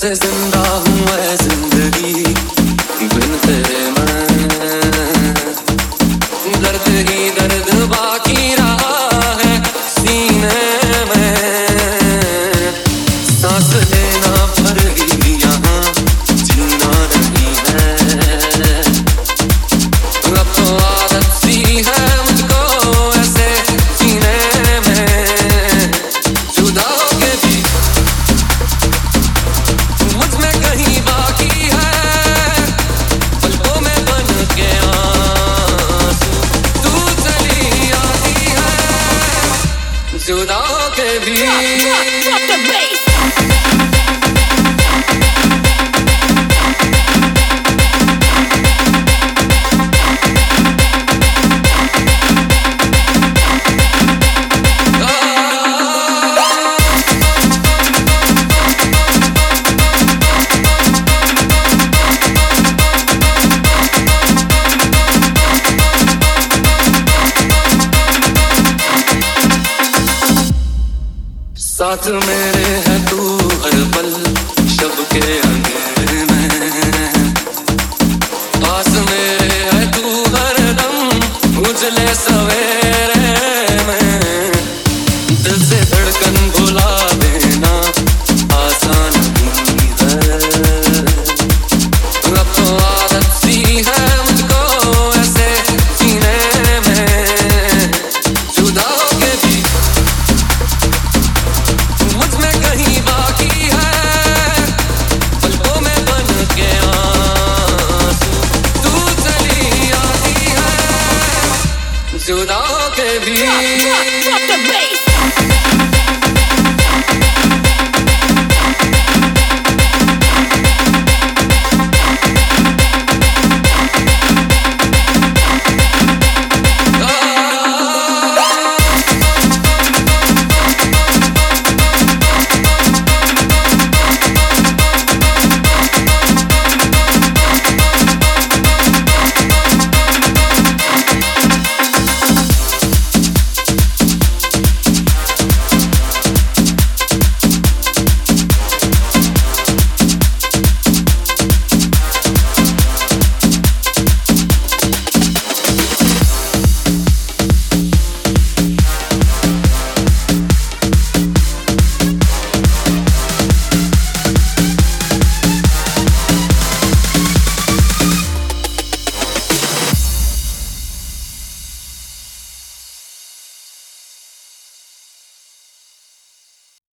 से जिंदा हूँ मैं जिंदगी बिन तेरे मैं, दर्द ही दर्द बाकी रहा है सीने में, सांस लेना भर ही यहाँ जीना नहीं है, अब तो आदत सी है मुझको ऐसे जीने में, जुदा होके भी मुझ में कहीं बाकी है पलकों में बन के आंसू, तू चली आती है जुदा होके भी। साथ मेरे है तू हर पल शब के अंधेरे में, पास मेरे है तू हर दम उजले सवेरे में, दिल से धड़कन भुला देना आसान नहीं है, अब तो आदत सी है मुझको ऐसे जीने में, जुदा होके भी मुझ में कहीं बाकी है पलकों में बन के आंसू, तू चली आती है जुदा होके भी।